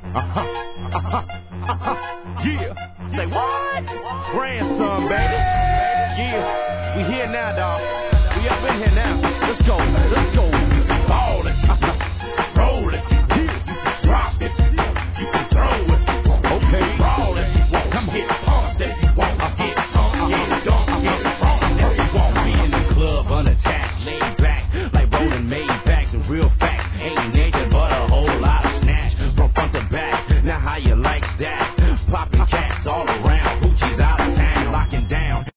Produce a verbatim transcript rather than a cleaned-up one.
Uh-huh, uh-huh, uh-huh, yeah. Say what? Grandson, baby. Yeah, we here now, dog. We up in here now. Let's go, let's go. Ball it, uh-huh. Roll it, yeah. You can drop it, you can throw it. Okay, roll it. Come get pumped if you want. Uh-huh. Get pumped, get dumped, get front if you want. Be in the club unattached, laid back, like rolling Maybach, the real fast.